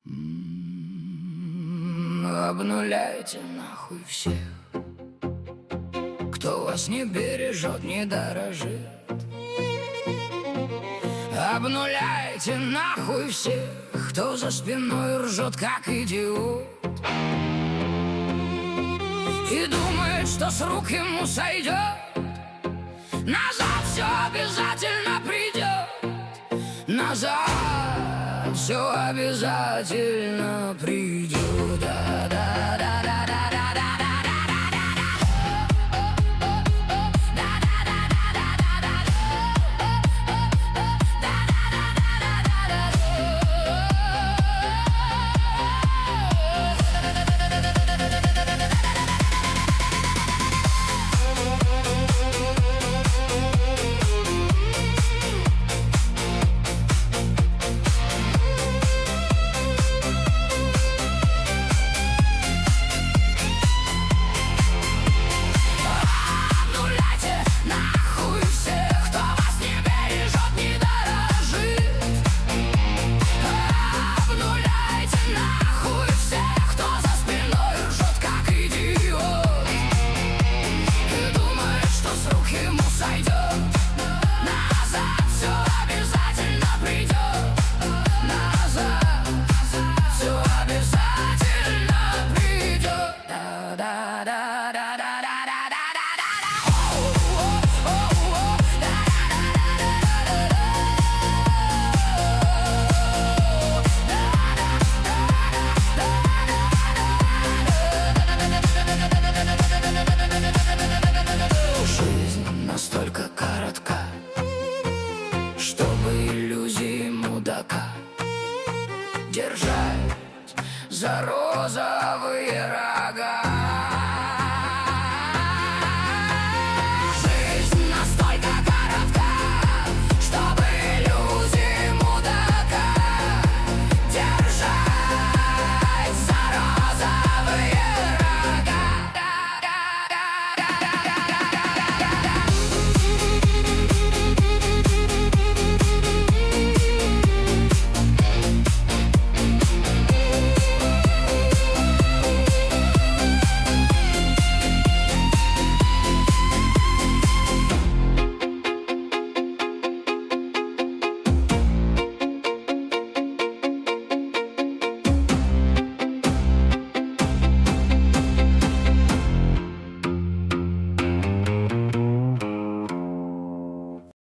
Обнуляйте нахуй всех, кто вас не бережет, не дорожит. Обнуляйте нахуй всех, кто за спиной ржет, как идиот, и думает, что с рук ему сойдет. Назад все обязательно придет. Назад все обязательно придет. Настолько коротка, чтобы иллюзии мудака держать за розовые раны.